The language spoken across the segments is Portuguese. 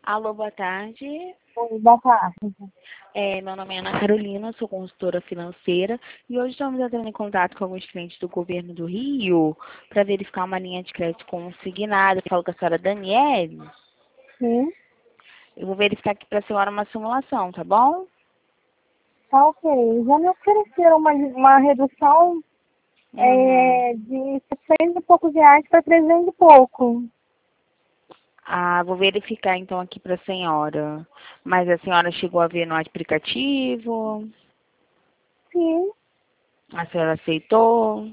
Alô, boa tarde. Oi, boa tarde. Meu nome é Ana Carolina, sou consultora financeira e hoje estamos entrando em contato com alguns clientes do governo do Rio para verificar uma linha de crédito consignada. Falo com a senhora Daniele. Sim, Eu vou verificar aqui para a senhora uma simulação, tá bom? tá ok. Já me ofereceram uma redução Uhum. de 700 e poucos reais para 300 e pouco. Vou verificar então aqui para a senhora. Mas a senhora chegou a ver no aplicativo? Sim, A senhora aceitou?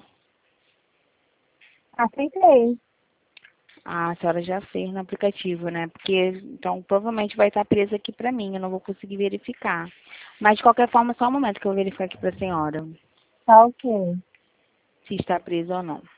aceitei. A senhora já fez no aplicativo, né? Porque, então, provavelmente vai estar presa aqui para mim, eu não vou conseguir verificar. Mas, de qualquer forma, só um momento que eu vou verificar aqui para a senhora, Tá ok. se está presa ou não.